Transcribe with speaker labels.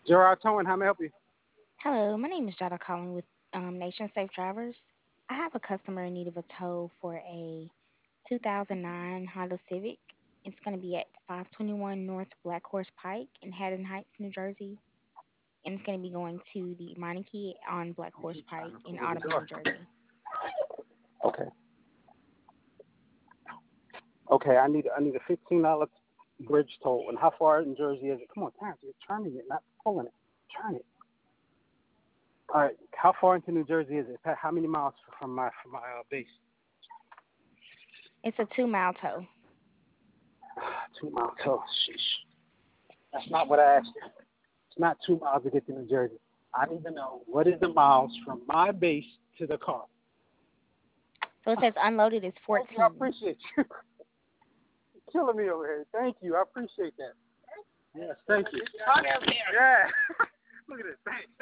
Speaker 1: Gerard Towing, how may I help you?
Speaker 2: Hello, my name is Jada calling with Nation Safe Drivers. I have a customer in need of a tow for a 2009 Honda Civic. It's going to be at 521 North Black Horse Pike in Haddon Heights, New Jersey. And it's going to be going to the Meineke on Black Horse Pike in Audubon, New Jersey.
Speaker 1: Okay. Okay, I need a $15 bridge toll. And how far in Jersey is it? Come on, Terrence, you're turning it, not pulling it. Turn it. All right. How far into New Jersey is it? How many miles from my base?
Speaker 2: It's a 2 mile tow.
Speaker 1: 2 mile toll. Sheesh. That's not what I asked you. It's not 2 miles to get to New Jersey. I need to know what is the miles from my base to the car.
Speaker 2: So it says unloaded is
Speaker 1: Thank you. I
Speaker 2: 14.
Speaker 1: appreciate you. You're killing me over here. Thank you. I appreciate that. Yes, thank you. Yeah. Look at this. Thanks.